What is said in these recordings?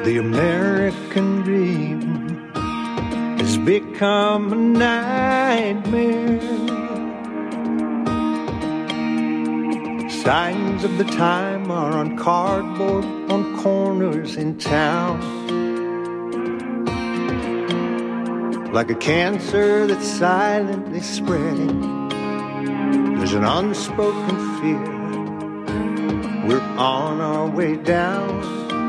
The American dream has become a nightmare. Signs of the time are on cardboard on corners in town. Like a cancer that's silently spreading, there's an unspoken fear. We're on our way down.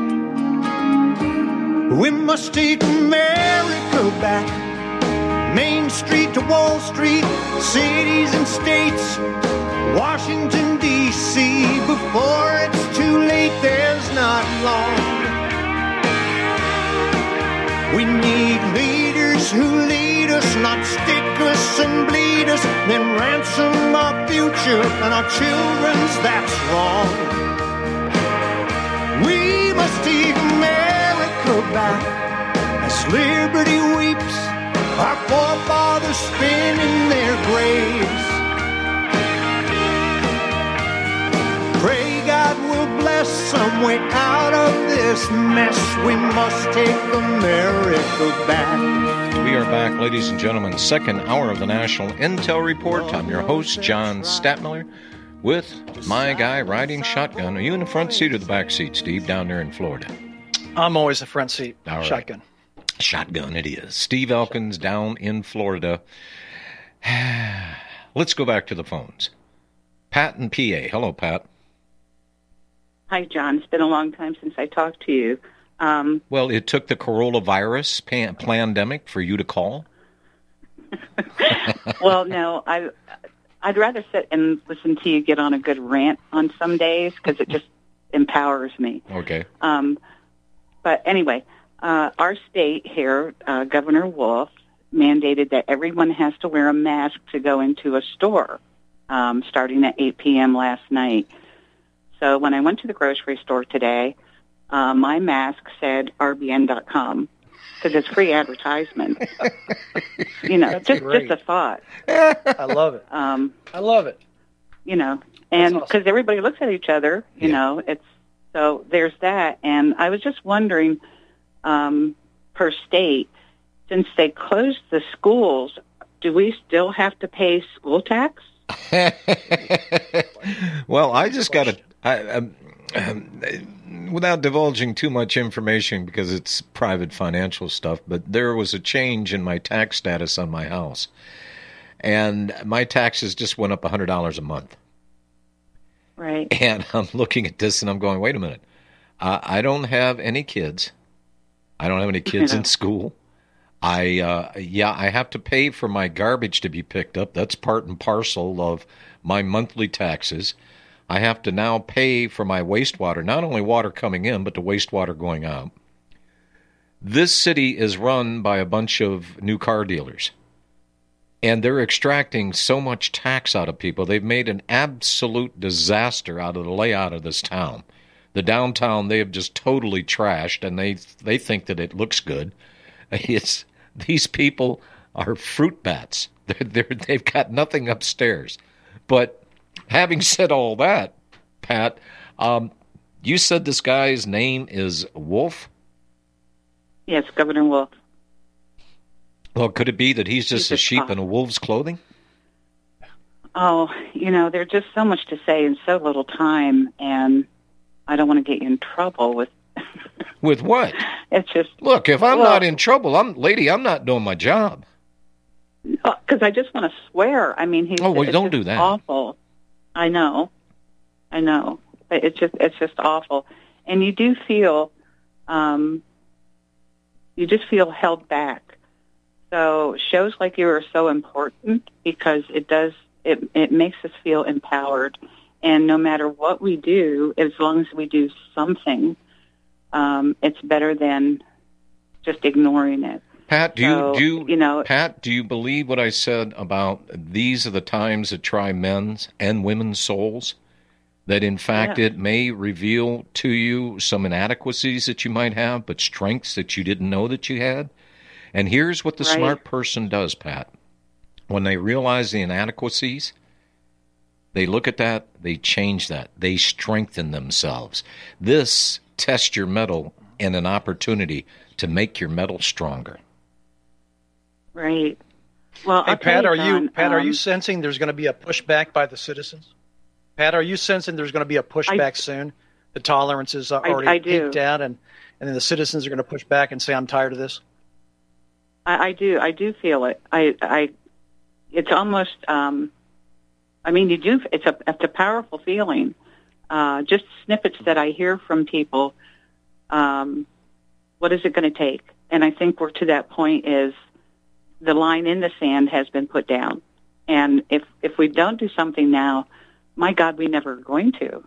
We must take America back. Main Street to Wall Street, cities and states, Washington, D.C. Before it's too late, there's not long. We need leaders who lead us, not stick us and bleed us, then ransom our future and our children's, that's wrong. We must take America back as liberty weeps, our forefathers spin in their graves. Pray God will bless some way out of this mess. We must take America back. We are back, ladies and gentlemen. Second hour of the National Intel Report. I'm your host, John Statmiller, with my guy riding shotgun. Are you in the front seat or the back seat, Steve, down there in Florida? I'm always the front seat. All right. Shotgun. Shotgun it is. Steve Elkins down in Florida. Let's go back to the phones. Pat in PA. Hello, Pat. Hi, John. It's been a long time since I talked to you. Well, it took the coronavirus pandemic for you to call? Well, no, I'd rather sit and listen to you get on a good rant on some days because it just empowers me. Okay. But anyway, our state here, Governor Wolf, mandated that everyone has to wear a mask to go into a store starting at 8 p.m. last night. So when I went to the grocery store today, my mask said RBN.com because it's free advertisement. You know, just a thought. I love it. I love it. You know, and because awesome. everybody looks at each other, you know, it's so there's that. And I was just wondering, per state, since they closed the schools, do we still have to pay school tax? Well, I just got to, without divulging too much information because it's private financial stuff, but there was a change in my tax status on my house. And my taxes just went up $100 a month. Right. And I'm looking at this and I'm going, wait a minute. I don't have any kids. I don't have any kids in school. I have to pay for my garbage to be picked up. That's part and parcel of my monthly taxes. I have to now pay for my wastewater, not only water coming in, but the wastewater going out. This city is run by a bunch of new car dealers, and they're extracting so much tax out of people. They've made an absolute disaster out of the layout of this town. The downtown, they have just totally trashed, and they think that it looks good. These people are fruit bats. They've got nothing upstairs. But having said all that, Pat, you said this guy's name is Wolf? Yes, Governor Wolf. Well, could it be that he's just a sheep in a wolf's clothing? Oh, you know, there's just so much to say in so little time, and I don't want to get you in trouble with... With what? It's just... Look, if I'm not in trouble, I'm not doing my job. Because I just want to swear. I mean, don't do that. Awful. I know. It's just awful, and you do feel, you just feel held back. So shows like you are so important because it makes us feel empowered, and no matter what we do, as long as we do something, it's better than just ignoring it. Pat, do you believe what I said about these are the times that try men's and women's souls? That in fact it may reveal to you some inadequacies that you might have, but strengths that you didn't know that you had? And here's what the smart person does, Pat. When they realize the inadequacies, they look at that, they change that, they strengthen themselves. This test your mettle and an opportunity to make your metal stronger. Right. Well, hey, Pat, are you sensing there's going to be a pushback by the citizens? Pat, are you sensing there's going to be a pushback soon? The tolerance is already peaked out, and then the citizens are going to push back and say, "I'm tired of this." I do feel it. It's almost. You do. It's a powerful feeling. Just snippets that I hear from people. What is it going to take? And I think we're to that point. Is the line in the sand has been put down, and if we don't do something now, my God, we never are going to.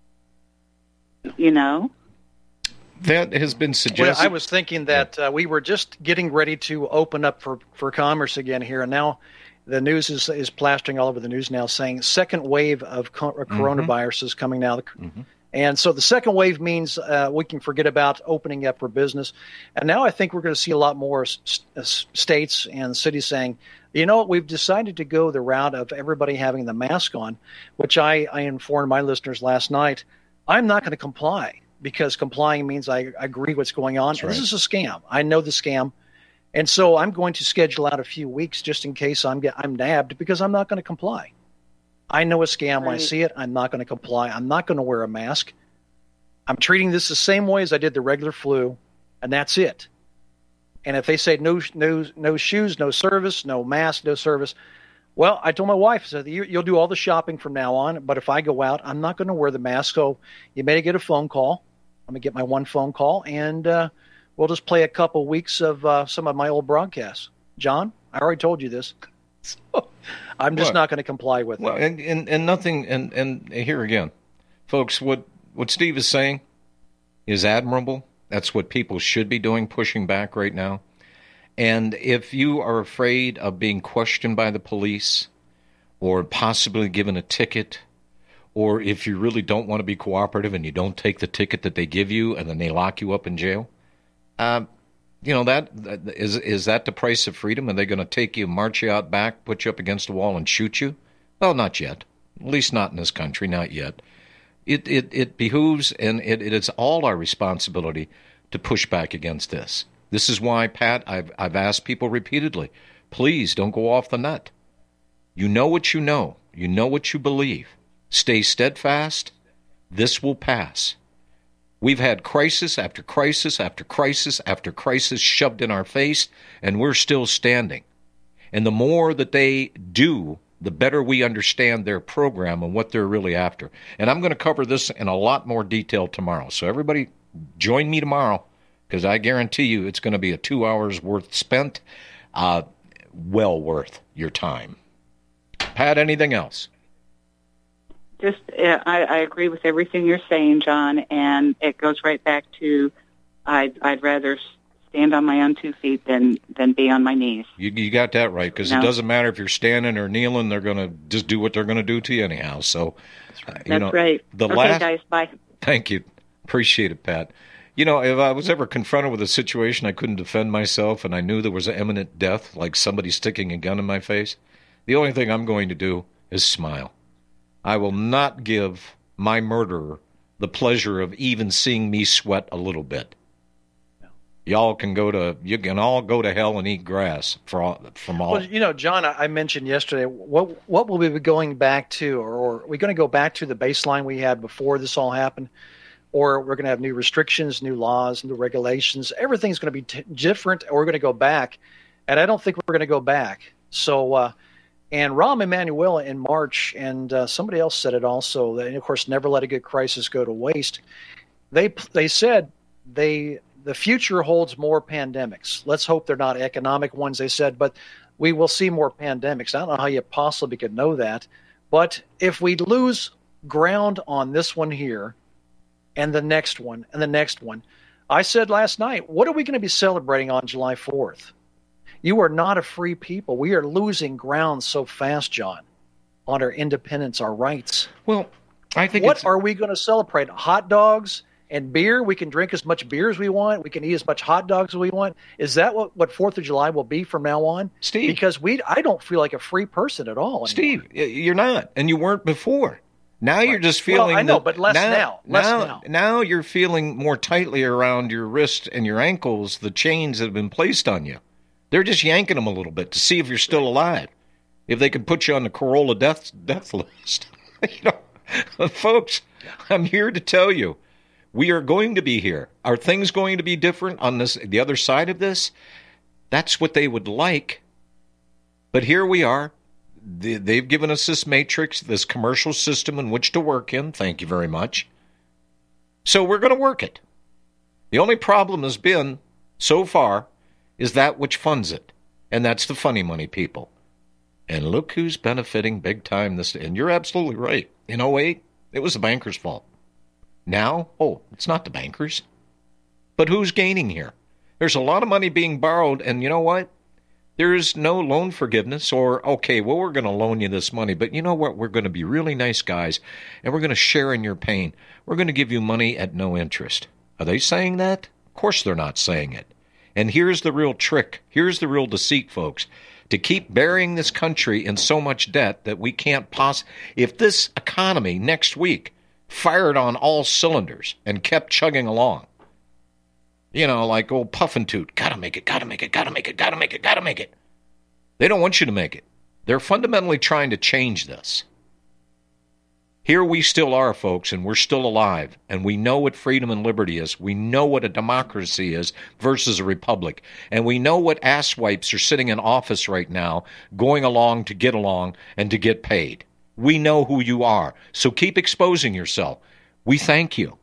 That has been suggested. Well, I was thinking that we were just getting ready to open up for commerce again here, and now the news is plastering all over the news now, saying second wave of coronavirus is coming now. Mm-hmm. And so the second wave means we can forget about opening up for business. And now I think we're going to see a lot more states and cities saying, we've decided to go the route of everybody having the mask on, which I informed my listeners last night. I'm not going to comply because complying means I agree what's going on. Right. This is a scam. I know the scam. And so I'm going to schedule out a few weeks just in case I'm nabbed because I'm not going to comply. I know a scam when I see it. I'm not going to comply. I'm not going to wear a mask. I'm treating this the same way as I did the regular flu, and that's it. And if they say no shoes, no service, no mask, no service, well, I told my wife, I said, you'll do all the shopping from now on, but if I go out, I'm not going to wear the mask. So you may get a phone call. I'm going to get my one phone call, and we'll just play a couple weeks of some of my old broadcasts. John, I already told you this. So I'm just not going to comply with it. And nothing. And here again, folks, what Steve is saying is admirable. That's what people should be doing, pushing back right now. And if you are afraid of being questioned by the police or possibly given a ticket, or if you really don't want to be cooperative and you don't take the ticket that they give you and then they lock you up in jail, that is that the price of freedom? Are they going to take you, march you out back, put you up against a wall and shoot you? Well, not yet. At least not in this country, not yet. It behooves and it is all our responsibility to push back against this. This is why, Pat, I've asked people repeatedly, please don't go off the nut. You know what you know. You know what you believe. Stay steadfast. This will pass. We've had crisis after crisis after crisis after crisis shoved in our face, and we're still standing. And the more that they do, the better we understand their program and what they're really after. And I'm going to cover this in a lot more detail tomorrow. So everybody join me tomorrow, because I guarantee you it's going to be a 2 hours worth spent, well worth your time. Pat, anything else? Just, I agree with everything you're saying, John, and it goes right back to I'd rather stand on my own 2 feet than be on my knees. You got that right, because it doesn't matter if you're standing or kneeling; they're going to just do what they're going to do to you anyhow. So, that's right. Okay, guys, bye. Thank you, appreciate it, Pat. If I was ever confronted with a situation I couldn't defend myself, and I knew there was an imminent death, like somebody sticking a gun in my face, the only thing I'm going to do is smile. I will not give my murderer the pleasure of even seeing me sweat a little bit. You can all go to hell and eat grass from all. Well, John, I mentioned yesterday, what will we be going back to, or are we going to go back to the baseline we had before this all happened, or we're going to have new restrictions, new laws, new regulations? Everything's going to be different, or we're going to go back, and I don't think we're going to go back. So. And Rahm Emanuel in March, and somebody else said it also, and of course, never let a good crisis go to waste. They said the future holds more pandemics. Let's hope they're not economic ones, they said, but we will see more pandemics. I don't know how you possibly could know that. But if we lose ground on this one here, and the next one, and the next one, I said last night, what are we going to be celebrating on July 4th? You are not a free people. We are losing ground so fast, John, on our independence, our rights. Well, I think what are we going to celebrate? Hot dogs and beer? We can drink as much beer as we want. We can eat as much hot dogs as we want. Is that what 4th of July will be from now on? Steve. Because I don't feel like a free person at all anymore. Steve, you're not, and you weren't before. Now you're just feeling. Well, I know, but less now. Now you're feeling more tightly around your wrist and your ankles the chains that have been placed on you. They're just yanking them a little bit to see if you're still alive. If they can put you on the Corolla death list. Folks, I'm here to tell you, we are going to be here. Are things going to be different on the other side of this? That's what they would like. But here we are. They've given us this matrix, this commercial system in which to work in. Thank you very much. So we're going to work it. The only problem has been, so far, is that which funds it. And that's the funny money people. And look who's benefiting big time this day. And you're absolutely right. In 2008, it was the bankers' fault. Now, it's not the bankers. But who's gaining here? There's a lot of money being borrowed, and you know what? There's no loan forgiveness or, okay, well, we're going to loan you this money, but you know what? We're going to be really nice guys, and we're going to share in your pain. We're going to give you money at no interest. Are they saying that? Of course they're not saying it. And here's the real trick. Here's the real deceit, folks. To keep burying this country in so much debt that we can't if this economy next week fired on all cylinders and kept chugging along, like old Puffin Toot, gotta make it, gotta make it, gotta make it, gotta make it, gotta make it. They don't want you to make it. They're fundamentally trying to change this. Here we still are, folks, and we're still alive, and we know what freedom and liberty is. We know what a democracy is versus a republic, and we know what asswipes are sitting in office right now, going along to get along and to get paid. We know who you are, so keep exposing yourself. We thank you.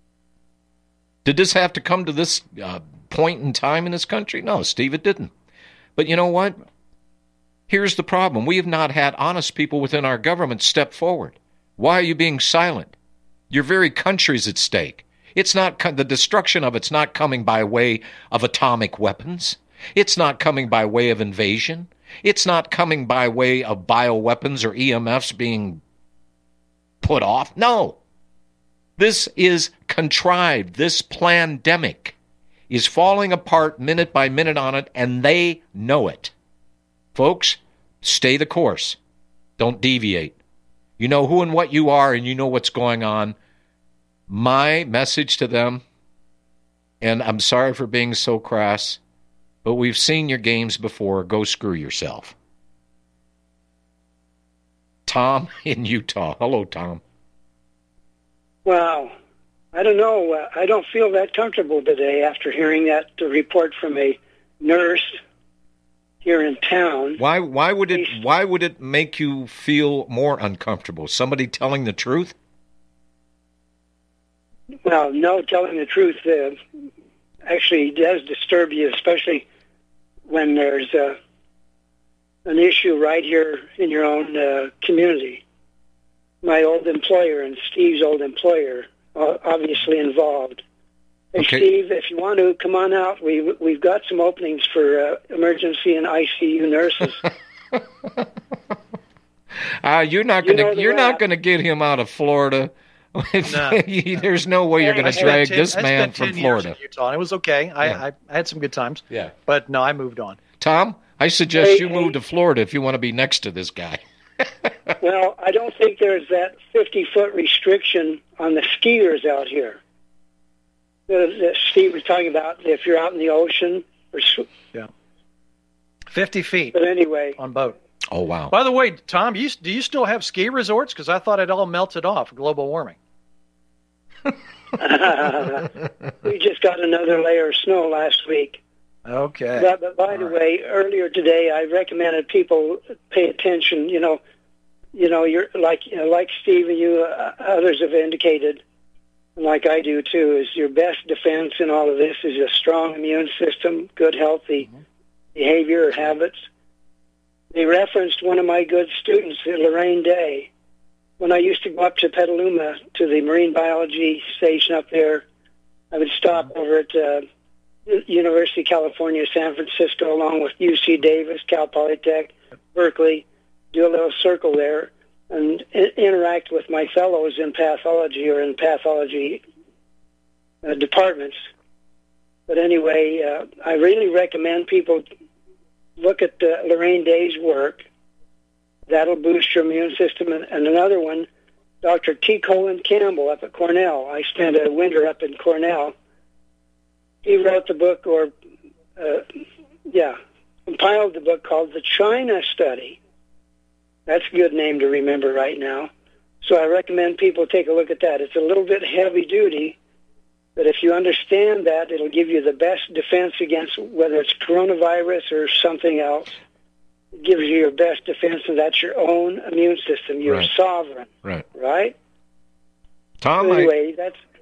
Did this have to come to this point in time in this country? No, Steve, it didn't. But you know what? Here's the problem. We have not had honest people within our government step forward. Why are you being silent? Your very country's at stake. It's not the destruction of it's not coming by way of atomic weapons. It's not coming by way of invasion. It's not coming by way of bioweapons or EMFs being put off. No. This is contrived. This plandemic is falling apart minute by minute on it, and they know it. Folks, stay the course. Don't deviate. You know who and what you are, and you know what's going on. My message to them, and I'm sorry for being so crass, but we've seen your games before. Go screw yourself. Tom in Utah. Hello, Tom. Wow. I don't know. I don't feel that comfortable today after hearing that report from a nurse here in town. Why would it make you feel more uncomfortable? Somebody telling the truth? Well, no, telling the truth actually does disturb you, especially when there's an issue right here in your own community. My old employer and Steve's old employer obviously involved. Hey, okay. Steve, if you want to come on out, we've got some openings for emergency and ICU nurses. You're not going to get him out of Florida. No. There's no way you're going to drag this man from Florida. In Utah, and it was okay. I had some good times. Yeah, but no, I moved on. Tom, I suggest you move to Florida if you want to be next to this guy. Well, I don't think there's that 50-foot restriction on the skiers out here. That Steve was talking about if you're out in the ocean. 50 feet. But anyway. On boat. Oh, wow. By the way, Tom, do you still have ski resorts? Because I thought it all melted off, global warming. We just got another layer of snow last week. Okay. But by the way, earlier today, I recommended people pay attention. You're like Steve and you, others have indicated, like I do too, is your best defense in all of this is a strong immune system, good, healthy behavior or habits. They referenced one of my good students, Lorraine Day. When I used to go up to Petaluma to the marine biology station up there, I would stop over at University of California, San Francisco, along with UC Davis, Cal Polytech, Berkeley, do a little circle there, and interact with my fellows in pathology or in pathology departments. But anyway, I really recommend people look at Lorraine Day's work. That'll boost your immune system. And another one, Dr. T. Colin Campbell up at Cornell. I spent a winter up in Cornell. He wrote the book, compiled the book called The China Study. That's a good name to remember right now. So I recommend people take a look at that. It's a little bit heavy duty, but if you understand that, it'll give you the best defense against whether it's coronavirus or something else. It gives you your best defense, and that's your own immune system. You're sovereign. Right? Tom, so anyway,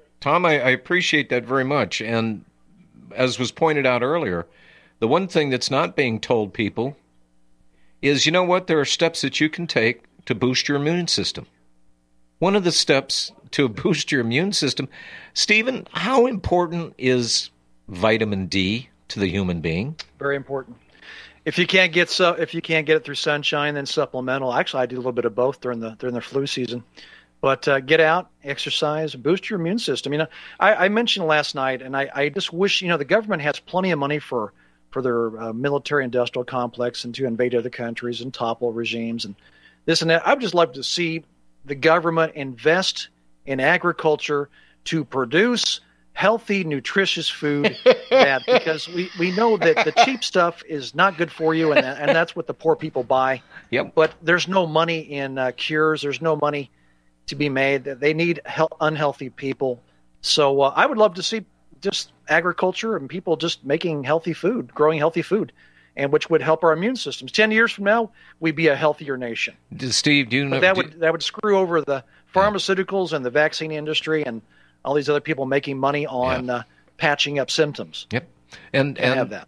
I appreciate that very much. And as was pointed out earlier, the one thing that's not being told people is, you know what? There are steps that you can take to boost your immune system. One of the steps to boost your immune system, Stephen, how important is vitamin D to the human being? Very important. If you can't get it through sunshine, then supplemental. Actually, I do a little bit of both during the flu season. But get out, exercise, boost your immune system. You know, I mentioned last night, and I just wish, you know, the government has plenty of money for their military-industrial complex and to invade other countries and topple regimes and this and that. I would just love to see the government invest in agriculture to produce healthy, nutritious food, because we know that the cheap stuff is not good for you, and that's what the poor people buy. Yep. But there's no money in cures. There's no money to be made. They need unhealthy people. So I would love to see just agriculture and people just making healthy food, growing healthy food, and which would help our immune systems. 10 years from now, we'd be a healthier nation. Steve, do you know that would screw over the pharmaceuticals and the vaccine industry and all these other people making money on patching up symptoms. Yep. And have that.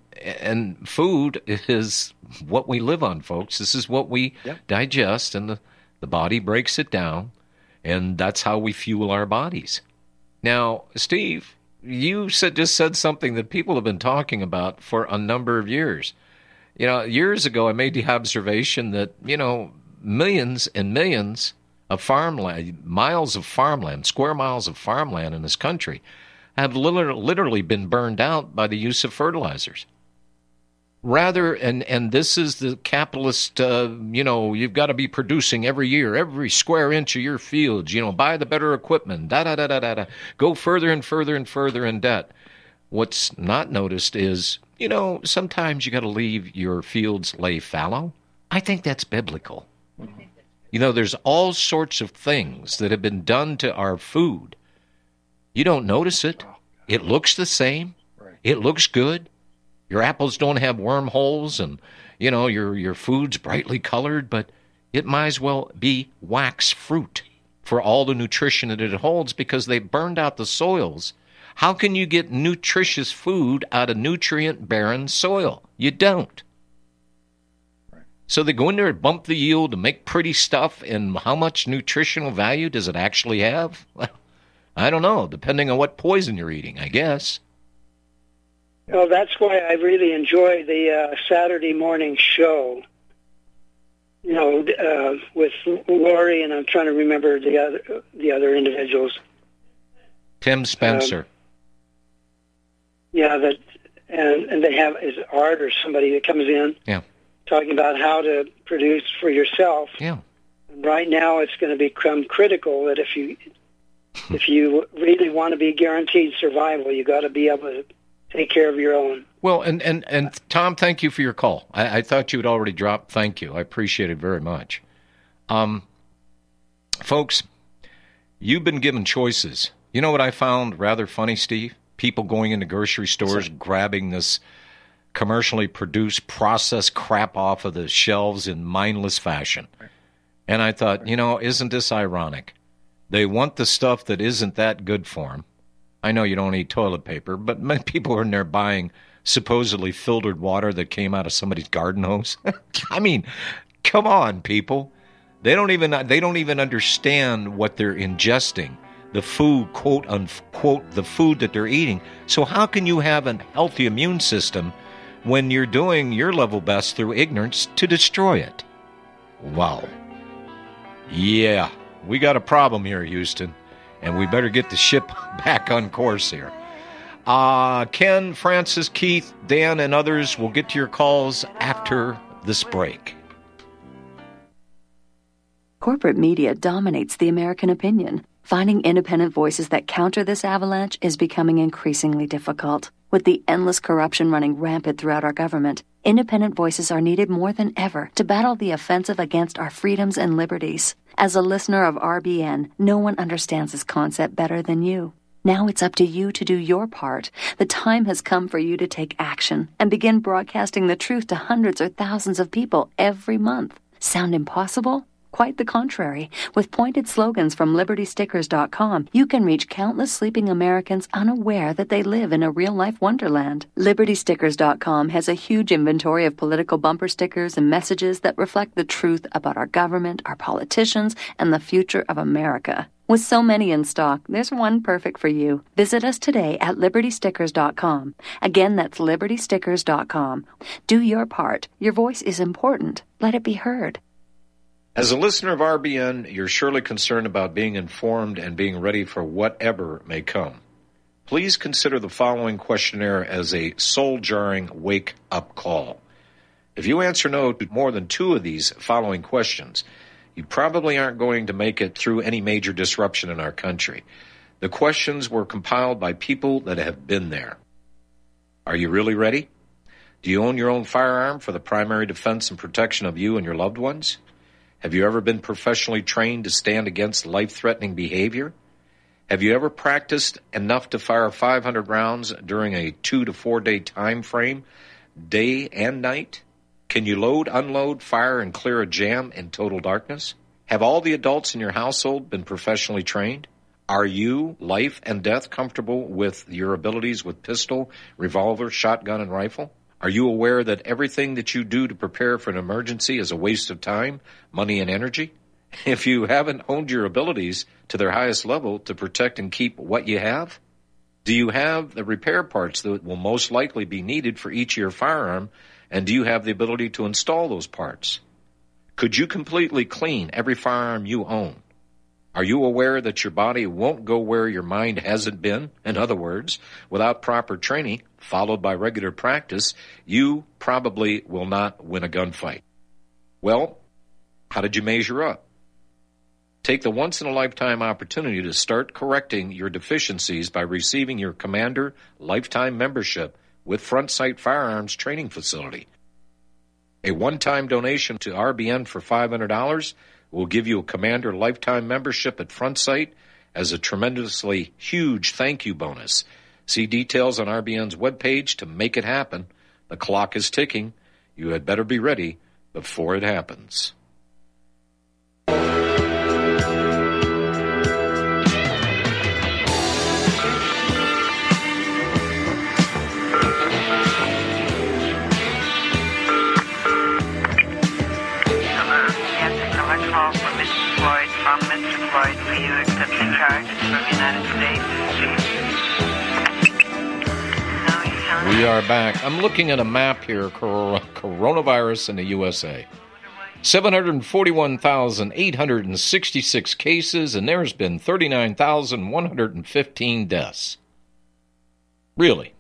And food is what we live on, folks. This is what we digest, and the body breaks it down, and that's how we fuel our bodies. Now, Steve, you just said something that people have been talking about for a number of years. You know, years ago I made the observation that, you know, millions and millions of farmland, miles of farmland, square miles of farmland in this country have literally been burned out by the use of fertilizers. And this is the capitalist, you've got to be producing every year, every square inch of your fields, buy the better equipment, go further and further and further in debt. What's not noticed is, sometimes you got to leave your fields lay fallow. I think that's biblical. There's all sorts of things that have been done to our food. You don't notice it. It looks the same. It looks good. Your apples don't have wormholes, and, your food's brightly colored, but it might as well be wax fruit for all the nutrition that it holds because they burned out the soils. How can you get nutritious food out of nutrient-barren soil? You don't. So they go in there and bump the yield to make pretty stuff, and how much nutritional value does it actually have? Well, I don't know, depending on what poison you're eating, I guess. Well, that's why I really enjoy the Saturday morning show, with Lori, and I'm trying to remember the other individuals. Tim Spencer. And they have is Art or somebody that comes in. Yeah. Talking about how to produce for yourself. Yeah. And right now, it's going to become critical that if you really want to be guaranteed survival, you got to be able to take care of your own. Well, and Tom, thank you for your call. I thought you had already dropped. Thank you. I appreciate it very much. Folks, you've been given choices. You know what I found rather funny, Steve? People going into grocery stores, grabbing this commercially produced, processed crap off of the shelves in mindless fashion. And I thought, isn't this ironic? They want the stuff that isn't that good for them. I know you don't eat toilet paper, but many people are in there buying supposedly filtered water that came out of somebody's garden hose. I mean, come on, people. They don't even understand what they're ingesting. The food, quote unquote, the food that they're eating. So how can you have a healthy immune system when you're doing your level best through ignorance to destroy it? Wow. Yeah, we got a problem here, Houston, and we better get the ship back on course here. Ken, Francis, Keith, Dan, and others will get to your calls after this break. Corporate media dominates the American opinion. Finding independent voices that counter this avalanche is becoming increasingly difficult. With the endless corruption running rampant throughout our government, independent voices are needed more than ever to battle the offensive against our freedoms and liberties. As a listener of RBN, no one understands this concept better than you. Now it's up to you to do your part. The time has come for you to take action and begin broadcasting the truth to hundreds or thousands of people every month. Sound impossible? Quite the contrary. With pointed slogans from LibertyStickers.com, you can reach countless sleeping Americans unaware that they live in a real-life wonderland. LibertyStickers.com has a huge inventory of political bumper stickers and messages that reflect the truth about our government, our politicians, and the future of America. With so many in stock, there's one perfect for you. Visit us today at LibertyStickers.com. Again, that's LibertyStickers.com. Do your part. Your voice is important. Let it be heard. As a listener of RBN, you're surely concerned about being informed and being ready for whatever may come. Please consider the following questionnaire as a soul-jarring wake-up call. If you answer no to more than 2 of these following questions, you probably aren't going to make it through any major disruption in our country. The questions were compiled by people that have been there. Are you really ready? Do you own your own firearm for the primary defense and protection of you and your loved ones? Have you ever been professionally trained to stand against life-threatening behavior? Have you ever practiced enough to fire 500 rounds during a 2 to 4 day time frame, day and night? Can you load, unload, fire, and clear a jam in total darkness? Have all the adults in your household been professionally trained? Are you, life and death, comfortable with your abilities with pistol, revolver, shotgun, and rifle? Are you aware that everything that you do to prepare for an emergency is a waste of time, money, and energy? If you haven't honed your abilities to their highest level to protect and keep what you have, do you have the repair parts that will most likely be needed for each of your firearm, and do you have the ability to install those parts? Could you completely clean every firearm you own? Are you aware that your body won't go where your mind hasn't been? In other words, without proper training, followed by regular practice, you probably will not win a gunfight. Well, how did you measure up? Take the once-in-a-lifetime opportunity to start correcting your deficiencies by receiving your Commander Lifetime Membership with Front Sight Firearms Training Facility. A one-time donation to RBN for $500 will give you a Commander Lifetime Membership at Front Sight as a tremendously huge thank you bonus. See details on RBN's webpage to make it happen. The clock is ticking. You had better be ready before it happens. Will you accept the charges from the United States? No, we are back. I'm looking at a map here, coronavirus in the USA. 741,866 cases, and there's been 39,115 deaths. Really?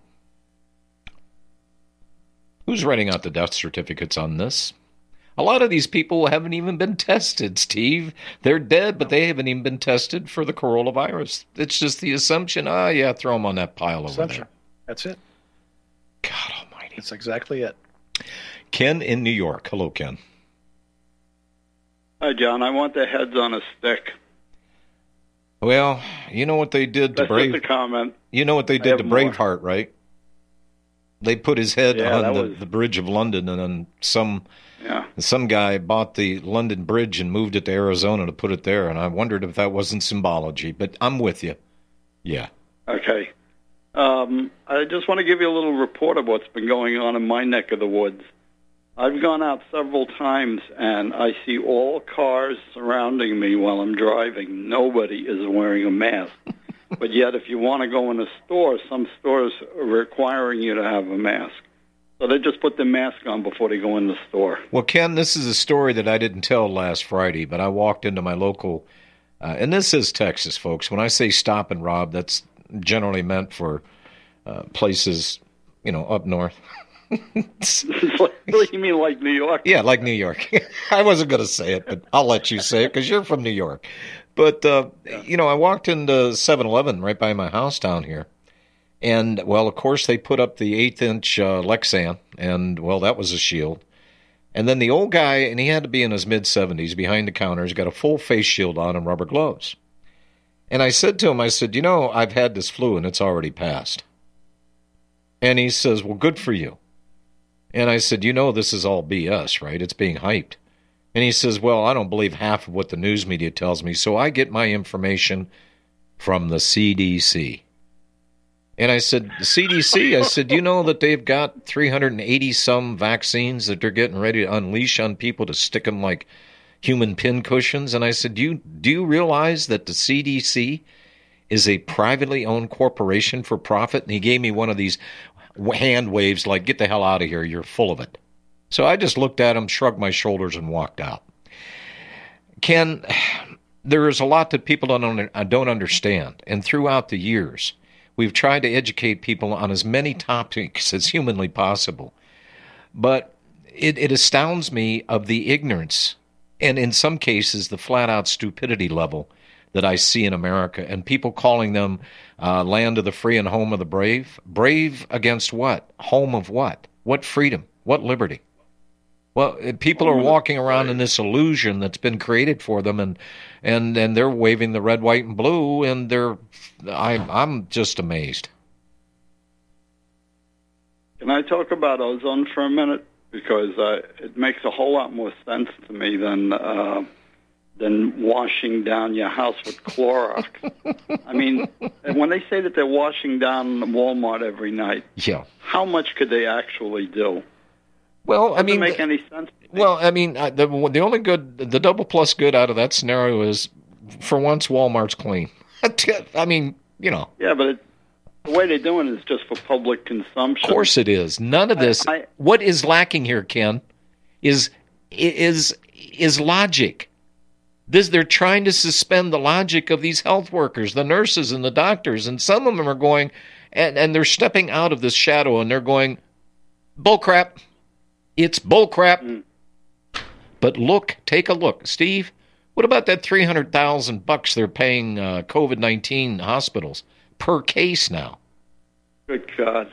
Who's writing out the death certificates on this? A lot of these people haven't even been tested, Steve. They're dead, but they haven't even been tested for the coronavirus. It's just the assumption, throw them on that pile over there. That's it. God almighty. That's exactly it. Ken in New York. Hello, Ken. Hi, John. I want the heads on a stick. Well, you know what they did to That's just a comment. You know what they did to Braveheart, right? They put his head on the Bridge of London, and then some guy bought the London Bridge and moved it to Arizona to put it there, and I wondered if that wasn't symbology, but I'm with you. Yeah. Okay. I just want to give you a little report of what's been going on in my neck of the woods. I've gone out several times, and I see all cars surrounding me while I'm driving. Nobody is wearing a mask. But yet, if you want to go in a store, some stores are requiring you to have a mask. So they just put the mask on before they go in the store. Well, Ken, this is a story that I didn't tell last Friday, but I walked into my local, and this is Texas, folks. When I say stop and rob, that's generally meant for places, up north. What do you mean, like New York? Yeah, like New York. I wasn't going to say it, but I'll let you say it because you're from New York. But, I walked into 7-Eleven right by my house down here. And, well, of course, they put up the 1/8-inch Lexan, and, well, that was a shield. And then the old guy, and he had to be in his mid-70s, behind the counter, he's got a full face shield on and rubber gloves. And I said to him, I've had this flu, and it's already passed. And he says, well, good for you. And I said, this is all BS, right? It's being hyped. And he says, well, I don't believe half of what the news media tells me, so I get my information from the CDC. And I said, the CDC, I said, you know that they've got 380-some vaccines that they're getting ready to unleash on people to stick them like human pincushions? And I said, do you realize that the CDC is a privately owned corporation for profit? And he gave me one of these hand waves like, get the hell out of here, you're full of it. So I just looked at him, shrugged my shoulders, and walked out. Ken, there is a lot that people don't understand. And throughout the years, we've tried to educate people on as many topics as humanly possible. But it astounds me of the ignorance, and in some cases, the flat-out stupidity level that I see in America, and people calling them land of the free and home of the brave. Brave against what? Home of what? What freedom? What liberty? Well, people are walking around in this illusion that's been created for them, and they're waving the red, white, and blue, and I'm just amazed. Can I talk about ozone for a minute? Because it makes a whole lot more sense to me than washing down your house with Clorox. I mean, when they say that they're washing down Walmart every night, how much could they actually do? Well, Doesn't make any sense. Well, I mean, the only good, the double plus good out of that scenario is, for once, Walmart's clean. I mean, Yeah, but the way they're doing it is just for public consumption. Of course it is. None of this. What is lacking here, Ken, is logic. They're trying to suspend the logic of these health workers, the nurses and the doctors, and some of them are going, and they're stepping out of this shadow, and they're going, bullcrap. It's bullcrap. But take a look. Steve, what about that $300,000 they're paying COVID-19 hospitals per case now? Good God.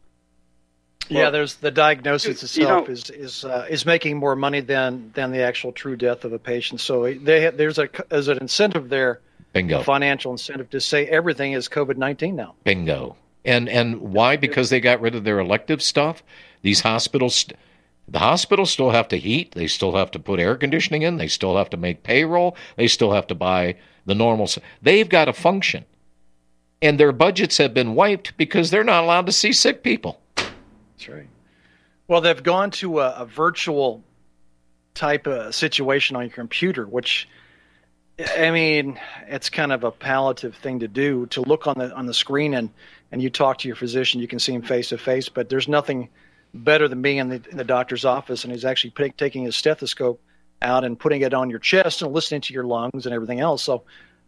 Yeah, there's the diagnosis itself is making more money than the actual true death of a patient. So there's an incentive there, bingo, a financial incentive to say everything is COVID-19 now. Bingo. And why? Because they got rid of their elective stuff. These hospitals, the hospitals still have to heat. They still have to put air conditioning in. They still have to make payroll. They still have to buy the normal. They've got to function. And their budgets have been wiped because they're not allowed to see sick people. That's right. Well, they've gone to a virtual type of situation on your computer, which, I mean, it's kind of a palliative thing to do, to look on the screen and you talk to your physician. You can see him face to face, but there's nothing better than being in the doctor's office and he's actually taking his stethoscope out and putting it on your chest and listening to your lungs and everything else. So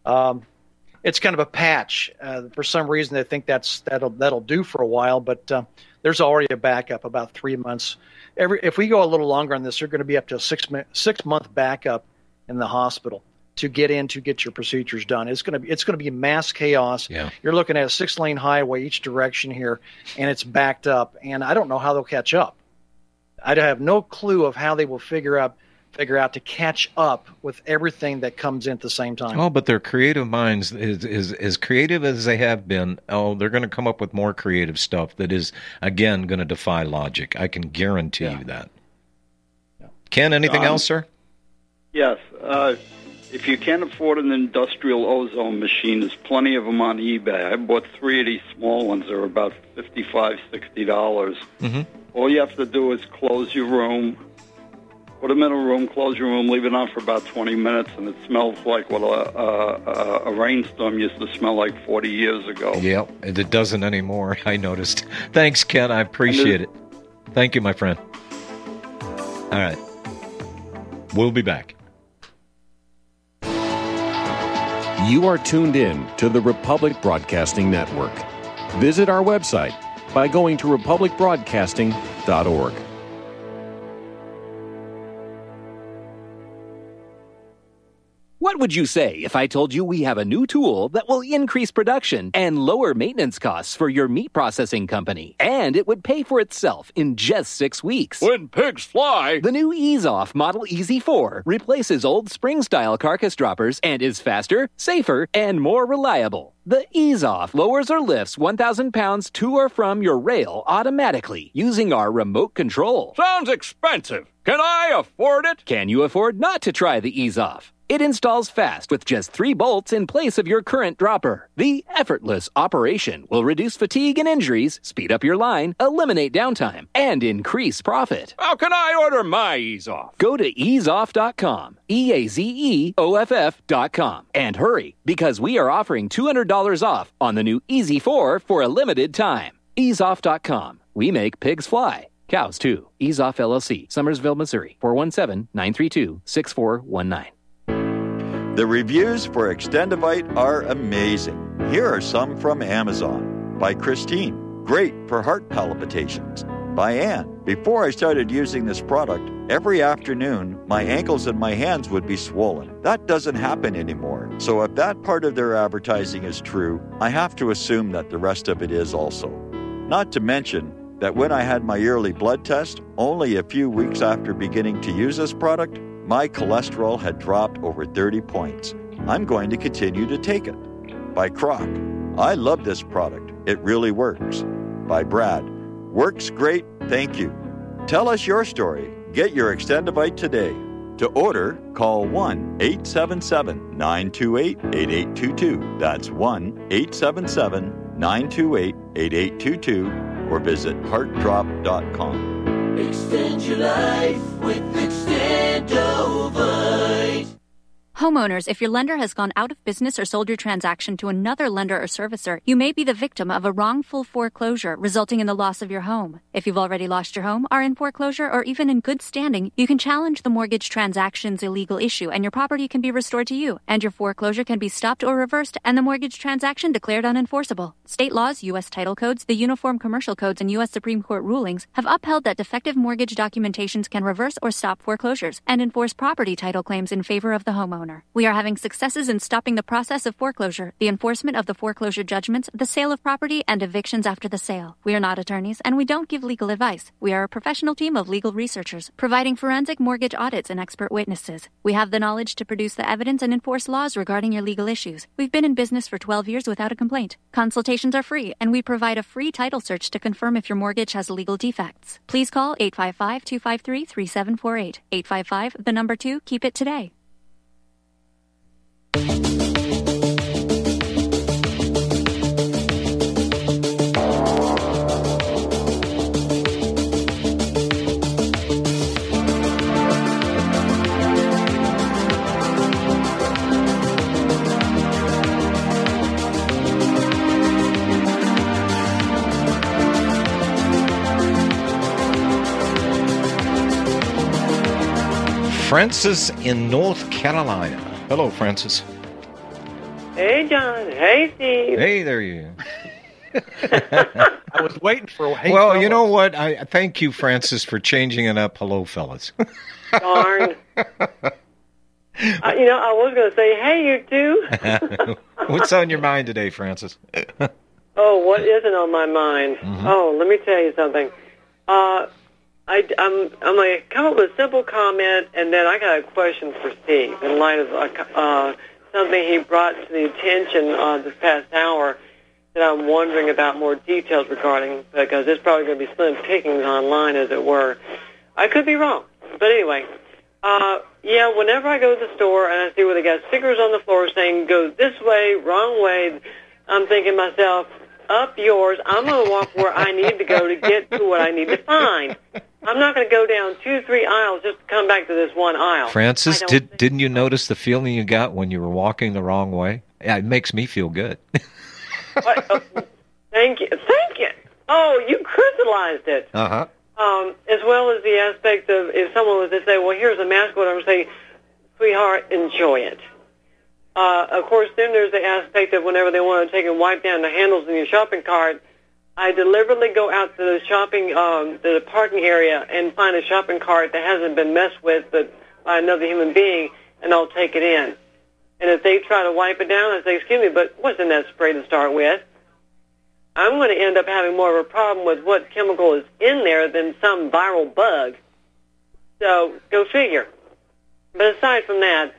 it's kind of a patch. For some reason, they think that'll do for a while, but there's already a backup, about 3 months. If we go a little longer on this, you're going to be up to a 6-month backup in the hospital to get your procedures done. It's going to be mass chaos. Yeah. You're looking at a 6-lane highway each direction here, and it's backed up. And I don't know how they'll catch up. I have no clue of how they will figure out to catch up with everything that comes in at the same time. Oh, but their creative minds is as creative as they have been. Oh, they're going to come up with more creative stuff that is, again, going to defy logic. I can guarantee you that. Yeah. Ken, anything else, sir? Yes. If you can't afford an industrial ozone machine, there's plenty of them on eBay. I bought 3 of these small ones. They're about $55, $60. Mm-hmm. All you have to do is close your room, put them in a room, close your room, leave it on for about 20 minutes, and it smells like what a rainstorm used to smell like 40 years ago. Yep, and it doesn't anymore, I noticed. Thanks, Ken. I appreciate it. Thank you, my friend. All right. We'll be back. You are tuned in to the Republic Broadcasting Network. Visit our website by going to republicbroadcasting.com. epicsense.org. What would you say if I told you we have a new tool that will increase production and lower maintenance costs for your meat processing company? And it would pay for itself in just 6 weeks. When pigs fly! The new EaseOff Model EZ4 replaces old spring-style carcass droppers and is faster, safer, and more reliable. The EaseOff lowers or lifts 1,000 pounds to or from your rail automatically using our remote control. Sounds expensive. Can I afford it? Can you afford not to try the EaseOff? It installs fast with just 3 bolts in place of your current dropper. The effortless operation will reduce fatigue and injuries, speed up your line, eliminate downtime, and increase profit. How can I order my EaseOff? Go to easeoff.com, EAZEOFF.com, and hurry, because we are offering $200 off on the new EZ4 for a limited time. Easeoff.com. We make pigs fly. Cows, too. EaseOff LLC, Summersville, Missouri, 417-932-6419. The reviews for Extendivite are amazing. Here are some from Amazon. By Christine, great for heart palpitations. By Ann, before I started using this product, every afternoon my ankles and my hands would be swollen. That doesn't happen anymore. So if that part of their advertising is true, I have to assume that the rest of it is also. Not to mention that when I had my yearly blood test, only a few weeks after beginning to use this product, my cholesterol had dropped over 30 points. I'm going to continue to take it. By Croc, I love this product. It really works. By Brad, works great, thank you. Tell us your story. Get your Extendivite today. To order, call 1-877-928-8822. That's 1-877-928-8822. Or visit heartdrop.com. Extend your life with Extendovite. Homeowners, if your lender has gone out of business or sold your transaction to another lender or servicer, you may be the victim of a wrongful foreclosure resulting in the loss of your home. If you've already lost your home, are in foreclosure, or even in good standing, you can challenge the mortgage transaction's illegal issue and your property can be restored to you, and your foreclosure can be stopped or reversed and the mortgage transaction declared unenforceable. State laws, U.S. title codes, the Uniform Commercial Codes, and U.S. Supreme Court rulings have upheld that defective mortgage documentations can reverse or stop foreclosures and enforce property title claims in favor of the homeowner. We are having successes in stopping the process of foreclosure, the enforcement of the foreclosure judgments, the sale of property, and evictions after the sale. We are not attorneys, and we don't give legal advice. We are a professional team of legal researchers, providing forensic mortgage audits and expert witnesses. We have the knowledge to produce the evidence and enforce laws regarding your legal issues. We've been in business for 12 years without a complaint. Consultations are free, and we provide a free title search to confirm if your mortgage has legal defects. Please call 855-253-3748. 855, 2, keep it today. Francis in North Carolina. Hello, Francis. Hey, John. Hey, Steve. Hey, there you I was waiting for. Hey, well, fellas. you know what? I thank you, Francis, for changing it up. Hello, fellas. Darn. I was going to say, hey, you two. What's on your mind today, Francis? Oh, what isn't on my mind? Mm-hmm. Oh, let me tell you something. I'm going to come up with a simple comment, and then I got a question for Steve in light of something he brought to the attention this past hour that I'm wondering about more details regarding, because it's probably going to be slim pickings online, as it were. I could be wrong. But anyway, whenever I go to the store and I see where they got stickers on the floor saying, go this way, wrong way, I'm thinking to myself, up yours, I'm going to walk where I need to go to get to what I need to find. I'm not going to go down 2-3 aisles just to come back to this one aisle. Francis, didn't you notice the feeling you got when you were walking the wrong way? Yeah, it makes me feel good. Thank you. Oh, you crystallized it. Uh-huh. As well as the aspect of if someone was to say, well, here's a mascot, I'm going to say, sweetheart, enjoy it. Of course, then there's the aspect of whenever they want to take and wipe down the handles in your shopping cart, I deliberately go out to the shopping, the parking area, and find a shopping cart that hasn't been messed with by another human being, and I'll take it in. And if they try to wipe it down, I say, excuse me, but what's in that spray to start with? I'm going to end up having more of a problem with what chemical is in there than some viral bug. So go figure. But aside from that,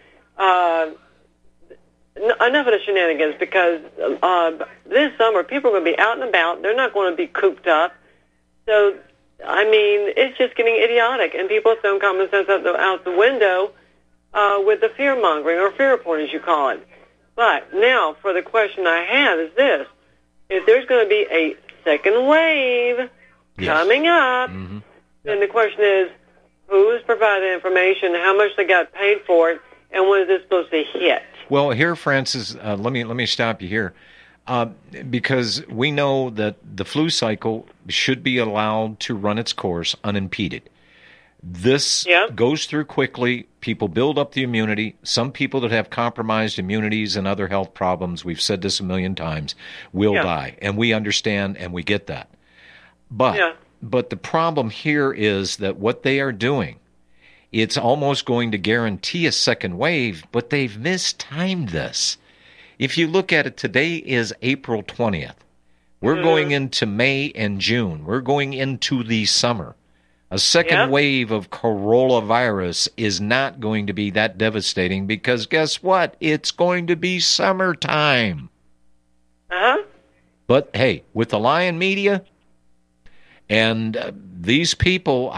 enough of the shenanigans, because this summer people are going to be out and about. They're not going to be cooped up. So, I mean, it's just getting idiotic, and people have thrown common sense out the window with the fear-mongering, or fear reporting, as you call it. But now, for the question I have is this. If there's going to be a second wave coming up, then the question is, who's providing information, how much they got paid for it, and when is this supposed to hit? Well, here, Francis, let me stop you here, because we know that the flu cycle should be allowed to run its course unimpeded. This goes through quickly. People build up the immunity. Some people that have compromised immunities and other health problems, we've said this a million times, will die. And we understand and we get that. But the problem here is that what they are doing, it's almost going to guarantee a second wave, but they've mistimed this. If you look at it, today is April 20th. We're going into May and June. We're going into the summer. A second wave of coronavirus is not going to be that devastating because guess what? It's going to be summertime. But hey, with the lying media and these people,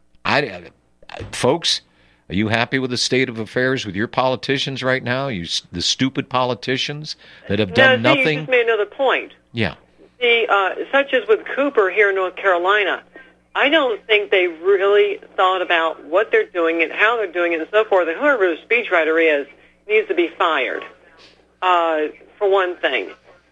folks, are you happy with the state of affairs with your politicians right now? The stupid politicians that have done nothing. You just made another point. Yeah. Such as with Cooper here in North Carolina. I don't think they really thought about what they're doing and how they're doing it and so forth. And whoever the speechwriter is needs to be fired, for one thing.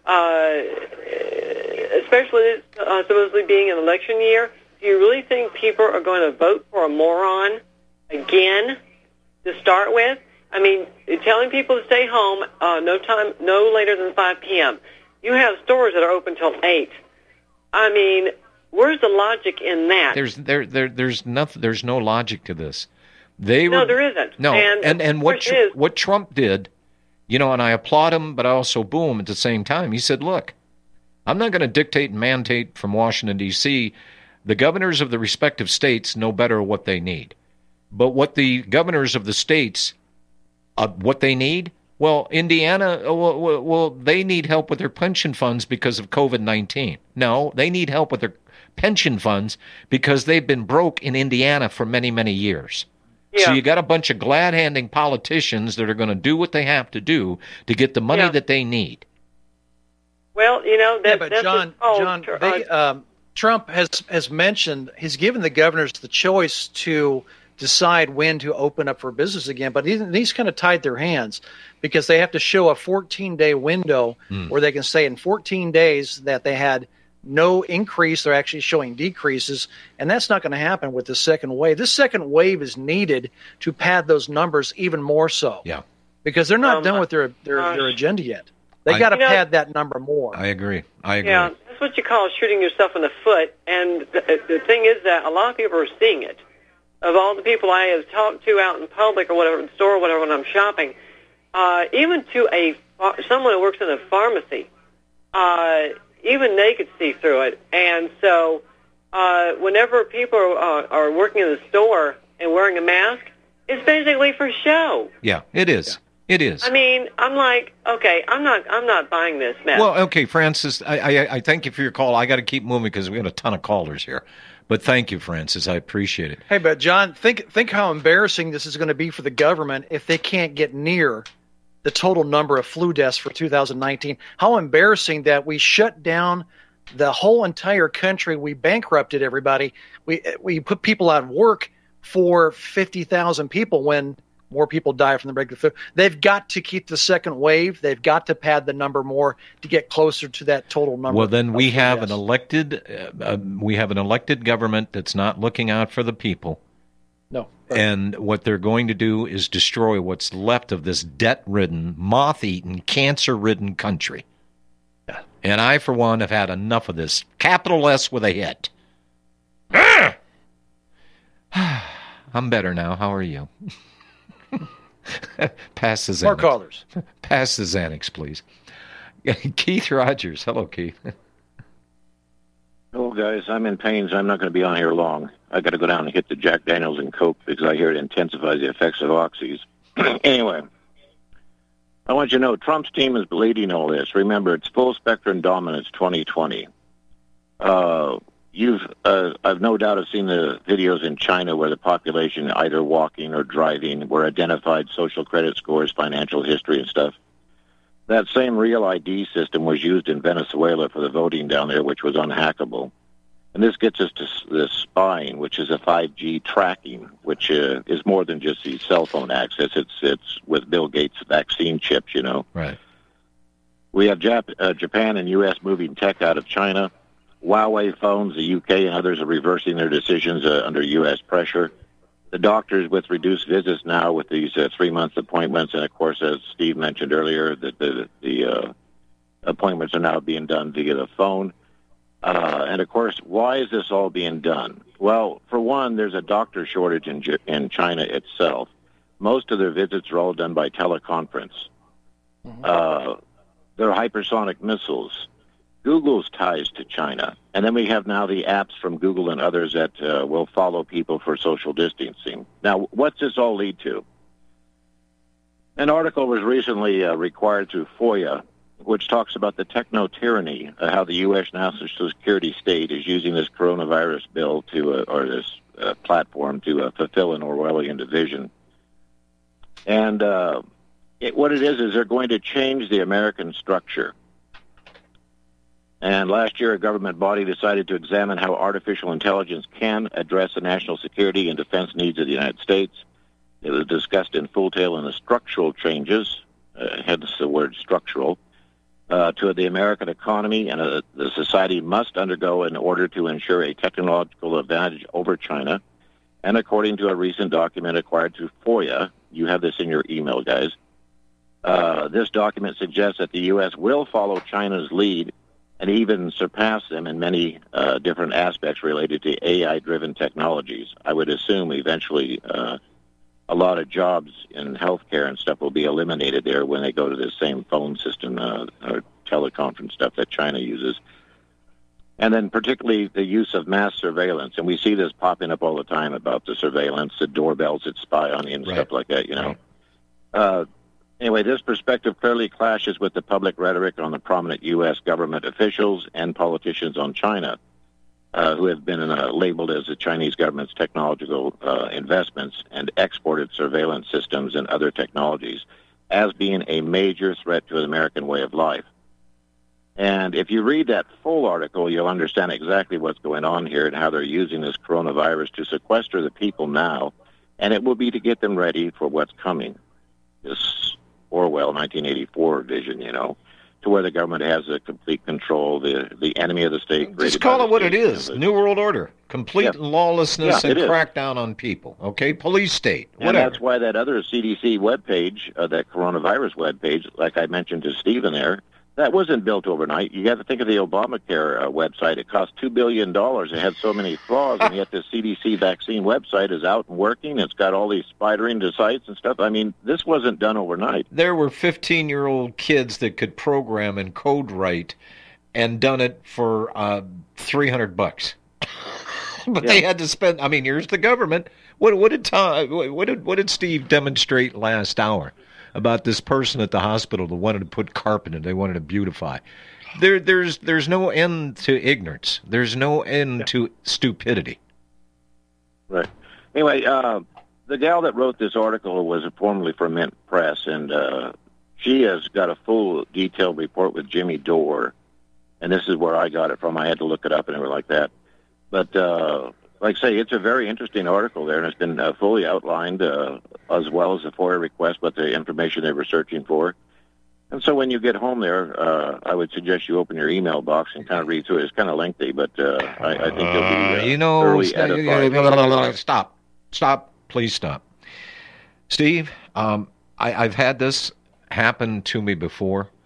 Especially supposedly being an election year. Do you really think people are going to vote for a moron again to start with? I mean, telling people to stay home no later than 5 p.m. You have stores that are open till 8. I mean, where's the logic in that? There's no logic to this. There isn't. No, and what Trump did, and I applaud him, but I also boo him at the same time. He said, look, I'm not going to dictate and mandate from Washington, D.C. The governors of the respective states know better what they need. But what the governors of the states, what they need? Well, Indiana, they need help with their pension funds because of COVID-19. No, they need help with their pension funds because they've been broke in Indiana for many, many years. So you got a bunch of glad-handing politicians that are going to do what they have to do to get the money that they need. Well, but John, Trump has mentioned he's given the governors the choice to decide when to open up for business again, but he's kind of tied their hands because they have to show a 14-day window where they can say in 14 days that they had no increase. They're actually showing decreases, and that's not going to happen with the second wave. This second wave is needed to pad those numbers even more so. Yeah, because they're not done with their agenda yet. They got to pad that number more. I agree. Yeah, that's what you call shooting yourself in the foot. And the thing is that a lot of people are seeing it. Of all the people I have talked to out in public or whatever, in the store or whatever, when I'm shopping, even to someone who works in a pharmacy, even they could see through it. And so whenever people are working in the store and wearing a mask, it's basically for show. Yeah, it is. Yeah. It is. I mean, I'm like, okay, I'm not buying this mess. Well, okay, Francis, I thank you for your call. I got to keep moving because we got a ton of callers here. But thank you, Francis. I appreciate it. Hey, but John, think how embarrassing this is going to be for the government if they can't get near the total number of flu deaths for 2019. How embarrassing that we shut down the whole entire country. We bankrupted everybody. We put people out of work for 50,000 people when more people die from the regular flu. They've got to keep the second wave. They've got to pad the number more to get closer to that total number. Well, then we have an elected government that's not looking out for the people. No. And what they're going to do is destroy what's left of this debt-ridden, moth-eaten, cancer-ridden country. Yeah. And I, for one, have had enough of this. Capital S with a hit. I'm better now. How are you? Pass the Xanax. More callers. Pass the Xanax, please. Keith Rogers. Hello, Keith. Hello, guys. I'm in pain, so I'm not going to be on here long. I got to go down and hit the Jack Daniels and Coke because I hear it intensifies the effects of oxys. Anyway, I want you to know Trump's team is leading all this. Remember, it's full spectrum dominance 2020. I've no doubt have seen the videos in China where the population, either walking or driving, were identified social credit scores, financial history, and stuff. That same Real ID system was used in Venezuela for the voting down there, which was unhackable. And this gets us to the spying, which is a 5G tracking, which is more than just the cell phone access. It's with Bill Gates' vaccine chips, you know. Right. We have Japan and U.S. moving tech out of China. Huawei phones, the U.K. and others are reversing their decisions under U.S. pressure. The doctors with reduced visits now with these 3-month appointments, and of course, as Steve mentioned earlier, that the appointments are now being done via the phone. And of course, why is this all being done? Well, for one, there's a doctor shortage in China itself. Most of their visits are all done by teleconference. They're hypersonic missiles. Google's ties to China. And then we have now the apps from Google and others that will follow people for social distancing. Now, what's this all lead to? An article was recently required through FOIA, which talks about the techno-tyranny, how the U.S. National Security State is using this coronavirus bill or this platform to fulfill an Orwellian division. And what it is they're going to change the American structure. And last year, a government body decided to examine how artificial intelligence can address the national security and defense needs of the United States. It was discussed in full detail in the structural changes, hence the word structural, to the American economy and the society must undergo in order to ensure a technological advantage over China. And according to a recent document acquired through FOIA, you have this in your email, guys, this document suggests that the U.S. will follow China's lead and even surpass them in many different aspects related to AI-driven technologies. I would assume eventually a lot of jobs in healthcare and stuff will be eliminated there when they go to the same phone system or teleconference stuff that China uses. And then particularly the use of mass surveillance. And we see this popping up all the time about the surveillance, the doorbells that spy on you and stuff like that, you know. Anyway, this perspective clearly clashes with the public rhetoric on the prominent U.S. government officials and politicians on China, who have been labeled as the Chinese government's technological investments and exported surveillance systems and other technologies as being a major threat to the American way of life. And if you read that full article, you'll understand exactly what's going on here and how they're using this coronavirus to sequester the people now, and it will be to get them ready for what's coming. This Orwell 1984 vision, you know, to where the government has a complete control, the enemy of the state. Just call it what it is. New World Order. Complete lawlessness and crackdown on people. Okay? Police state. Whatever. And that's why that other CDC webpage, that coronavirus webpage, like I mentioned to Stephen there, that wasn't built overnight. You got to think of the Obamacare website. It cost $2 billion. It had so many flaws, and yet the CDC vaccine website is out and working. It's got all these spidering to sites and stuff. I mean, this wasn't done overnight. There were 15-year-old kids that could program and code write and done it for $300. But they had to spend. I mean, here's the government. What did Steve demonstrate last hour about this person at the hospital that wanted to put carpet in? They wanted to beautify. There's no end to ignorance. There's no end to stupidity. Right. Anyway, the gal that wrote this article was formerly for Mint Press, and she has got a full detailed report with Jimmy Dore, and this is where I got it from. I had to look it up and everything like that. But like I say, it's a very interesting article there, and it's been fully outlined, as well as the FOIA request, but the information they were searching for. And so when you get home there, I would suggest you open your email box and kind of read through it. It's kind of lengthy, but I think you'll be thoroughly edified. Stop. Please stop. Steve, I've had this happen to me before,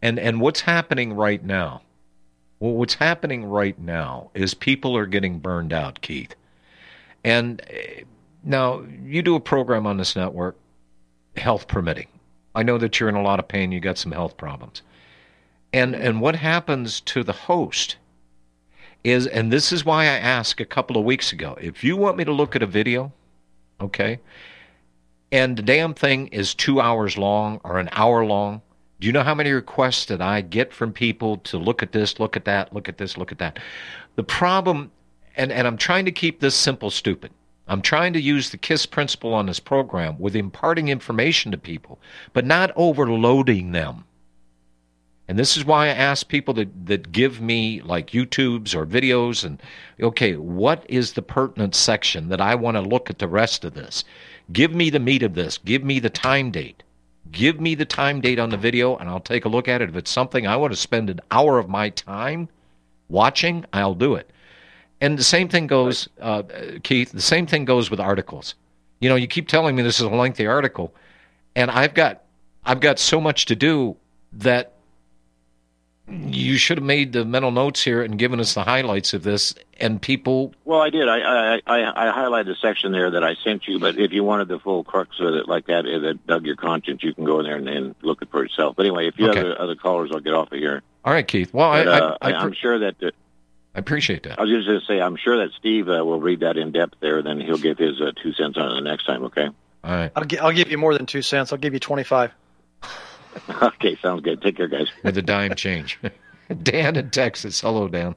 And what's happening right now? Well, what's happening right now is people are getting burned out, Keith. And now you do a program on this network, health permitting. I know that you're in a lot of pain. You got some health problems. And what happens to the host is, and this is why I asked a couple of weeks ago, if you want me to look at a video, okay, and the damn thing is 2 hours long or an hour long, do you know how many requests that I get from people to look at this, look at that, look at this, look at that? The problem, and I'm trying to keep this simple, stupid. I'm trying to use the KISS principle on this program with imparting information to people, but not overloading them. And this is why I ask people that give me like YouTubes or videos and, okay, what is the pertinent section that I want to look at the rest of this? Give me the meat of this. Give me the time date. Give me the time date on the video, and I'll take a look at it. If it's something I want to spend an hour of my time watching, I'll do it. And the same thing goes, Keith, the same thing goes with articles. You know, you keep telling me this is a lengthy article, and I've got so much to do that you should have made the mental notes here and given us the highlights of this, and people... Well, I did. I highlighted the section there that I sent you, but if you wanted the full crux of it like that dug your conscience, you can go in there and look it for yourself. But anyway, if you have other callers, I'll get off of here. All right, Keith. Well, I'm sure that... I appreciate that. I was just going to say, I'm sure that Steve will read that in depth there, then he'll give his 2 cents on it the next time, okay? All right. I'll give you more than 2 cents. I'll give you 25. Okay, sounds good. Take care, guys. With a dime change. Dan in Texas. Hello, Dan.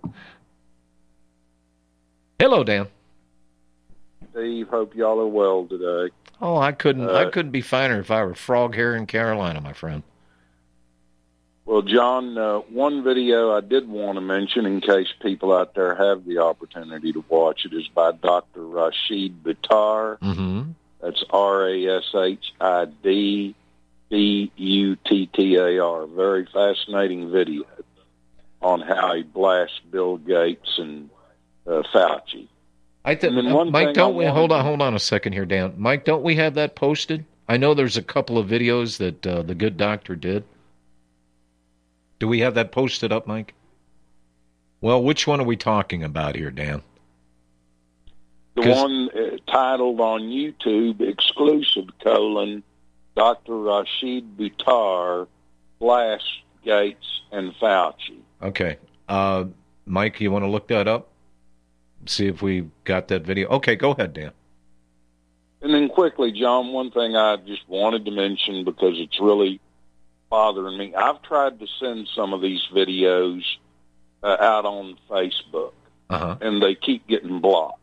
Hello, Dan. Steve, hope y'all are well today. Oh, I couldn't be finer if I were frog hair in Carolina, my friend. Well, John, one video I did want to mention in case people out there have the opportunity to watch it is by Dr. Rashid Buttar. Mm-hmm. That's RASHIDBUTTAR. Very fascinating video on how he blasts Bill Gates and Fauci. Mike, hold on a second here, Dan. Mike, don't we have that posted? I know there's a couple of videos that the good doctor did. Do we have that posted up, Mike? Well, which one are we talking about here, Dan? The one titled on YouTube, exclusive, Dr. Rashid Buttar, Blast Gates and Fauci. Okay. Mike, you want to look that up? See if we got that video. Okay, go ahead, Dan. And then quickly, John, one thing I just wanted to mention because it's really bothering me. I've tried to send some of these videos out on Facebook, and they keep getting blocked.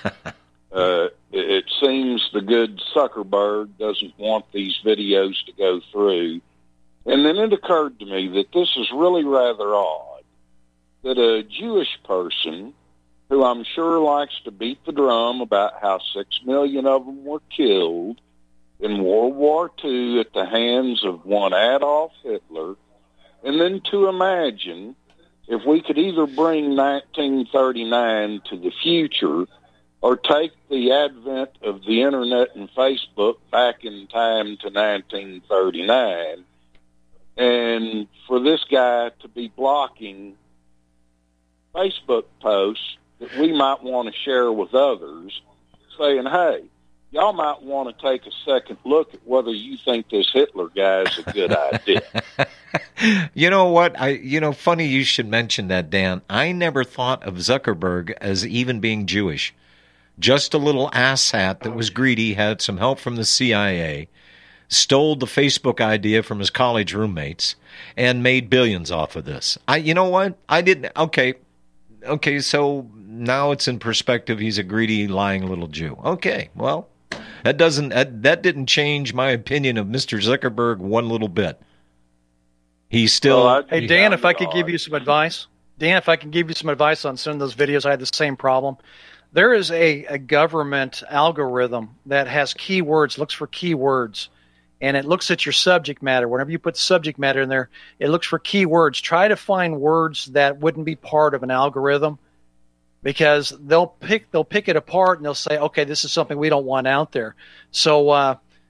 It seems the good Zuckerberg doesn't want these videos to go through. And then it occurred to me that this is really rather odd, that a Jewish person who I'm sure likes to beat the drum about how 6 million of them were killed in World War II at the hands of one Adolf Hitler, and then to imagine if we could either bring 1939 to the future or take the advent of the Internet and Facebook back in time to 1939, and for this guy to be blocking Facebook posts that we might want to share with others, saying, hey, y'all might want to take a second look at whether you think this Hitler guy is a good idea. You know what? Funny you should mention that, Dan. I never thought of Zuckerberg as even being Jewish. Just a little asshat that was greedy, had some help from the CIA, stole the Facebook idea from his college roommates, and made billions off of this. You know what? I didn't. Okay, so now it's in perspective. He's a greedy, lying little Jew. Okay, well, that didn't change my opinion of Mr. Zuckerberg one little bit. He's still. Hey, Dan, if I could give you some advice. Dan, if I can give you some advice on some of those videos, I had the same problem. There is a government algorithm that has keywords, looks for keywords, and it looks at your subject matter. Whenever you put subject matter in there, it looks for keywords. Try to find words that wouldn't be part of an algorithm, because they'll pick it apart and they'll say, okay, this is something we don't want out there. So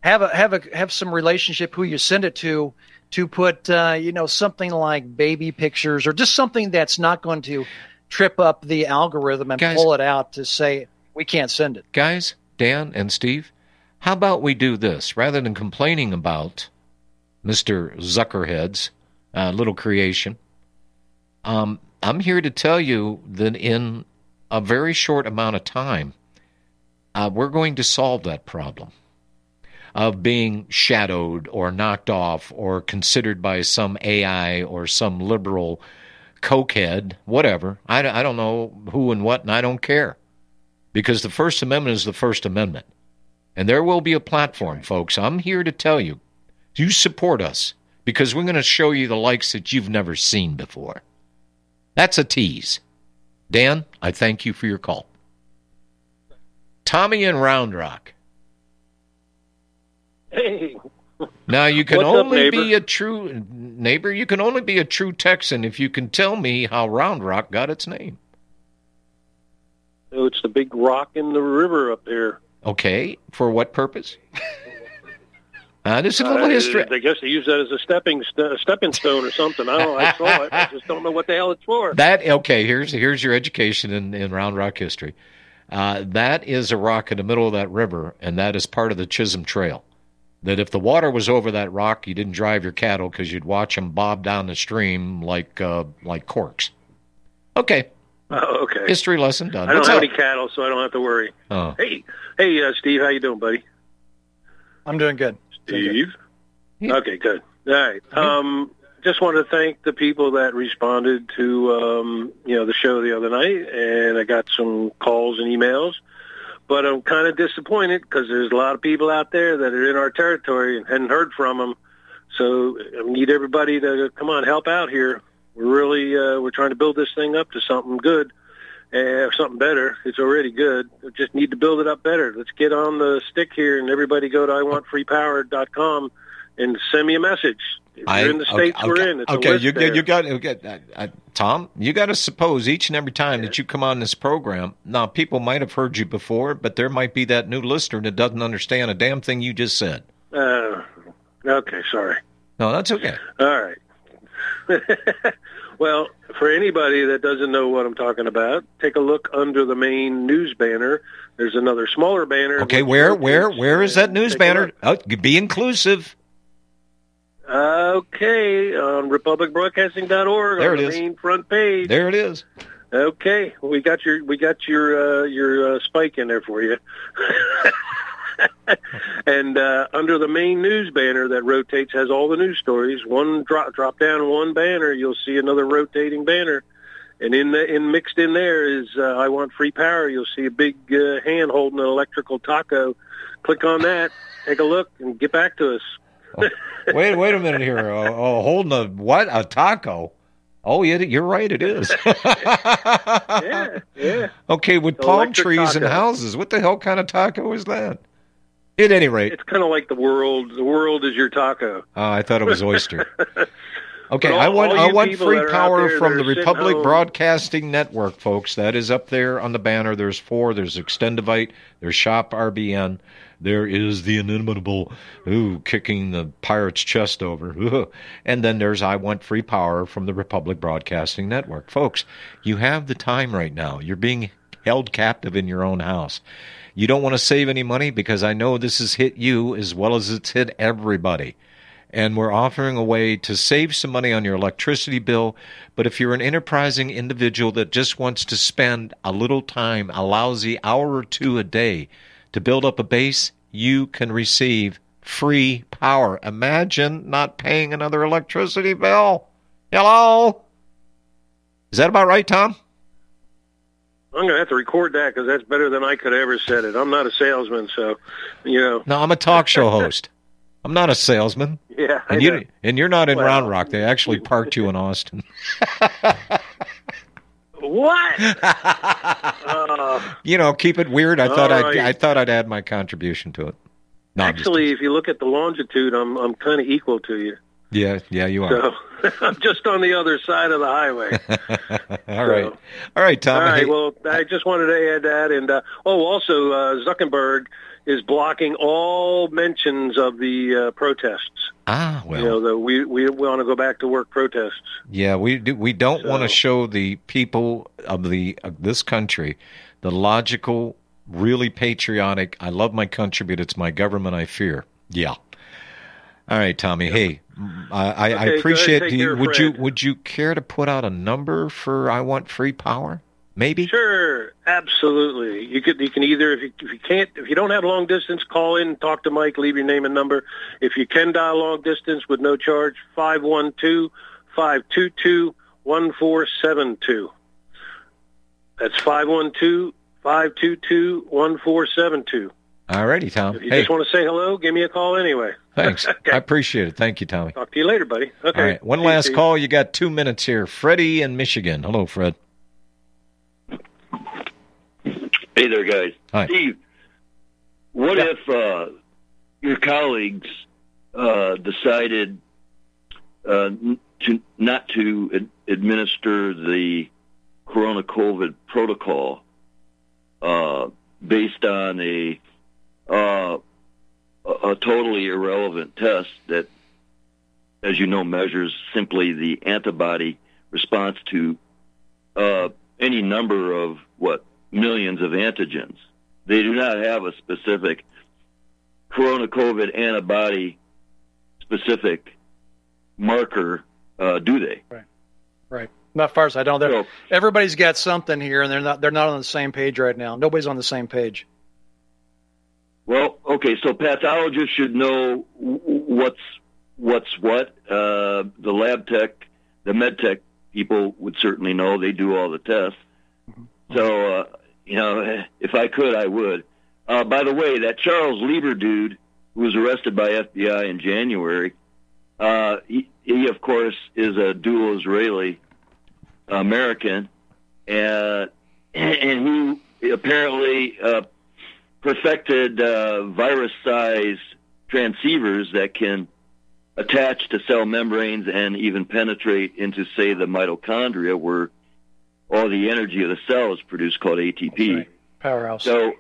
have some relationship who you send it to put something like baby pictures or just something that's not going to trip up the algorithm and pull it out to say we can't send it. Guys, Dan and Steve, how about we do this rather than complaining about Mr. Zuckerhead's little creation? I'm here to tell you that in a very short amount of time, we're going to solve that problem of being shadowed or knocked off or considered by some AI or some liberal cokehead, whatever. I don't know who and what, and I don't care. Because the First Amendment is the First Amendment. And there will be a platform, folks. I'm here to tell you, you support us, because we're going to show you the likes that you've never seen before. That's a tease. Dan, I thank you for your call. Tommy in Round Rock. Hey. Now, you can What's only up, be a true neighbor. You can only be a true Texan if you can tell me how Round Rock got its name. Oh, it's the big rock in the river up there. Okay, for what purpose? This is a little history. I guess they use that as a stepping stone or something. I don't know. I saw it. I just don't know what the hell it's for. Here's your education in Round Rock history. That is a rock in the middle of that river, and that is part of the Chisholm Trail. That if the water was over that rock, you didn't drive your cattle because you'd watch them bob down the stream like corks. Okay. Oh, okay. History lesson done. I don't have any cattle, so I don't have to worry. Oh. Hey, Steve, how you doing, buddy? I'm doing good. Steve? Okay, good. All right. Just want to thank the people that responded to the show the other night, and I got some calls and emails. But I'm kind of disappointed because there's a lot of people out there that are in our territory and hadn't heard from them. So I need everybody to come on, help out here. We're really we're trying to build this thing up to something good, something better. It's already good. We just need to build it up better. Let's get on the stick here, and everybody go to iwantfreepower.com and send me a message. If you're in the states we're in, it's a list you got Tom. You got to suppose each and every time that you come on this program. Now, people might have heard you before, but there might be that new listener that doesn't understand a damn thing you just said. Okay, sorry. No, that's okay. All right. Well, for anybody that doesn't know what I'm talking about, take a look under the main news banner. There's another smaller banner. Okay, where is that news banner? Be inclusive. Okay, on republicbroadcasting.org there on it the is. main front page. There it is. Okay, we got your spike in there for you. And under the main news banner that rotates, has all the news stories. One drop down one banner, you'll see another rotating banner, and mixed in there is I Want Free Power. You'll see a big hand holding an electrical taco. Click on that, take a look, and get back to us. Wait a minute here. Holding a what? A taco? Oh, yeah, you're right. It is. Yeah. Okay, with palm trees taco. and houses. What the hell kind of taco is that? At any rate, it's kind of like the world. The world is your taco. Oh, I thought it was oyster. Okay, all I want people free that are power out there from that the are sitting Republic home. Broadcasting Network, folks. That is up there on the banner. There's 4. There's Extendivite. There's Shop RBN. There is the inimitable, kicking the pirate's chest over. And then there's I Want Free Power from the Republic Broadcasting Network. Folks, you have the time right now. You're being held captive in your own house. You don't want to save any money because I know this has hit you as well as it's hit everybody. And we're offering a way to save some money on your electricity bill. But if you're an enterprising individual that just wants to spend a little time, a lousy hour or 2 a day, to build up a base, you can receive free power. Imagine not paying another electricity bill. Hello? Is that about right, Tom? I'm going to have to record that because that's better than I could have ever said it. I'm not a salesman, so, No, I'm a talk show host. I'm not a salesman. Yeah, and you're not in Round Rock. They actually parked you in Austin. What? Keep it weird. I right. thought I'd add my contribution to it. No, actually, if you look at the longitude, I'm kind of equal to you. Yeah, you are. So I'm just on the other side of the highway. All right, Tom. All right. Hey. Well, I just wanted to add that, and also Zuckerberg, is blocking all mentions of the protests. Ah, well. We want to go back to work protests. Yeah, we do. We don't want to show the people of this country the logical, really patriotic, I love my country, but it's my government I fear. Yeah. All right, Tommy. Yep. Hey, I appreciate you. Would you care to put out a number for I Want Free Power? Maybe. Sure, absolutely. You can either if you don't have long distance, call in, talk to Mike, leave your name and number. If you can dial long distance with no charge, 512-522-1472. That's 512-522-1472. All righty, Tom. If you just want to say hello, give me a call anyway. Thanks. Okay. I appreciate it. Thank you, Tommy. Talk to you later, buddy. Okay. All right. One last call. You got 2 minutes here. Freddie in Michigan. Hello, Fred. Hey there, guys. Hi. Steve, what if your colleagues decided not to administer the Corona COVID protocol based on a totally irrelevant test that, as you know, measures simply the antibody response to any number of millions of antigens? They do not have a specific Corona COVID antibody specific marker, do they? Right. Not as far as I know. Everybody's got something here, and they're not on the same page right now. Nobody's on the same page. Well, okay, so pathologists should know what's what. The lab tech, the med tech people would certainly know. They do all the tests. So, if I could, I would. By the way, that Charles Lieber dude who was arrested by FBI in January, he of course, is a dual Israeli American, and he apparently perfected virus-size transceivers that can attach to cell membranes and even penetrate into, say, the mitochondria, where all the energy of the cell is produced, called ATP. Right. Powerhouse. So,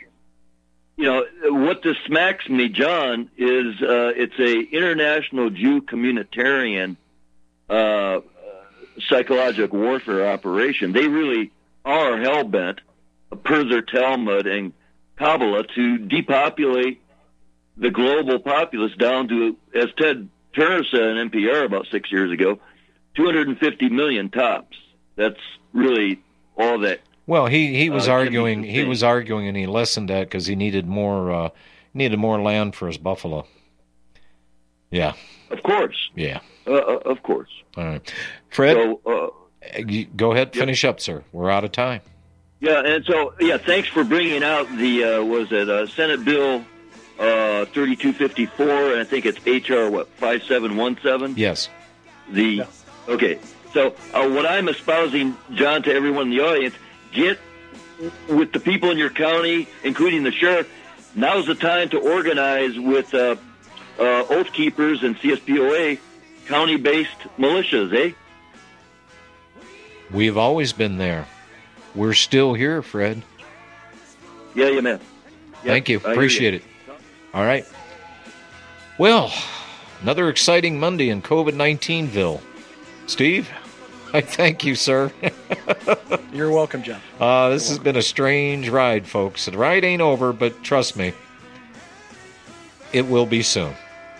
what this smacks me, John, is it's a international Jew communitarian psychological warfare operation. They really are hell-bent, per their Talmud and Kabbalah, to depopulate the global populace down to, as Ted Turner said on NPR about 6 years ago, 250 million tops. That's really all that. Well, he was arguing. He was arguing, and he lessened that because he needed more land for his buffalo. Yeah. Of course. Yeah. Of course. All right, Fred. So, go ahead. Finish up, sir. We're out of time. Yeah, and so thanks for bringing out the Senate Bill 3254, and I think it's HR 5717. Yes. Okay. So what I'm espousing, John, to everyone in the audience, get with the people in your county, including the sheriff. Now's the time to organize with Oath Keepers and CSPOA county-based militias, eh? We've always been there. We're still here, Fred. Yeah, man. Thank you. Appreciate it. All right. Well, another exciting Monday in COVID-19-ville. Steve, I thank you, sir. You're welcome, John. This has been a strange ride, folks. The ride ain't over, but trust me, it will be soon.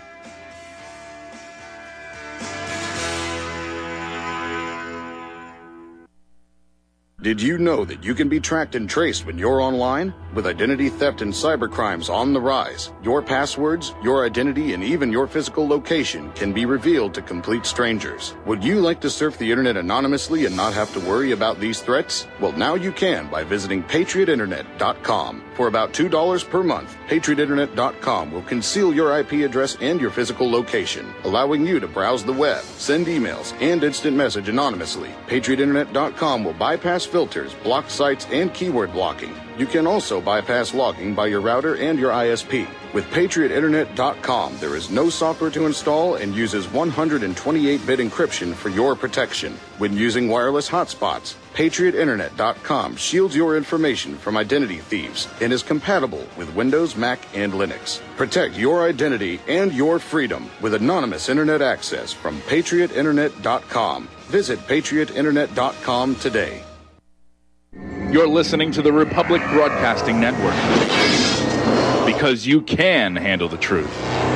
Did you know that you can be tracked and traced when you're online? With identity theft and cybercrimes on the rise, your passwords, your identity, and even your physical location can be revealed to complete strangers. Would you like to surf the internet anonymously and not have to worry about these threats? Well, now you can by visiting PatriotInternet.com. For about $2 per month, PatriotInternet.com will conceal your IP address and your physical location, allowing you to browse the web, send emails, and instant message anonymously. PatriotInternet.com will bypass filters, block sites, and keyword blocking. You can also bypass logging by your router and your ISP. With PatriotInternet.com, there is no software to install and uses 128-bit encryption for your protection. When using wireless hotspots, PatriotInternet.com shields your information from identity thieves and is compatible with Windows, Mac, and Linux. Protect your identity and your freedom with anonymous Internet access from PatriotInternet.com. Visit PatriotInternet.com today. You're listening to the Republic Broadcasting Network. Because you can handle the truth.